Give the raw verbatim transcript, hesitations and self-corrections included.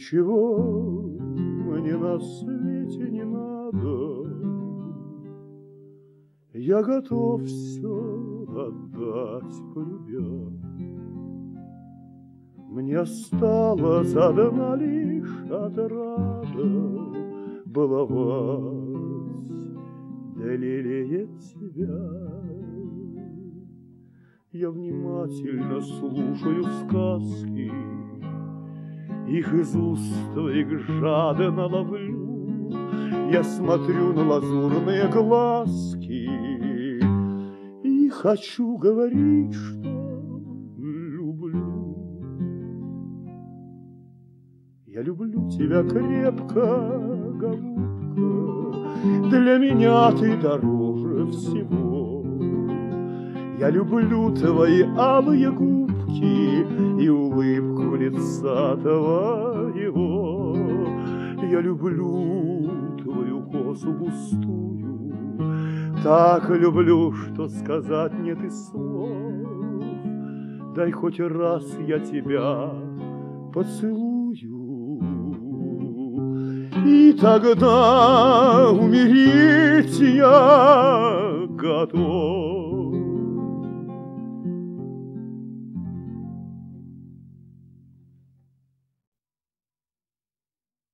Ничего мне на свете не надо, я готов все отдать, полюбя. Мне осталось одна лишь отрада баловать да лелеять тебя. Я внимательно слушаю сказки, их из уст твоих жадно ловлю. Я смотрю на лазурные глазки и хочу говорить, что люблю. Я люблю тебя крепко, голубка, для меня ты дороже всего. Я люблю твои алые губки и улыбку лица твоего. Я люблю твою косу густую, так люблю, что сказать нет и слов. Дай хоть раз я тебя поцелую, и тогда умереть я готов.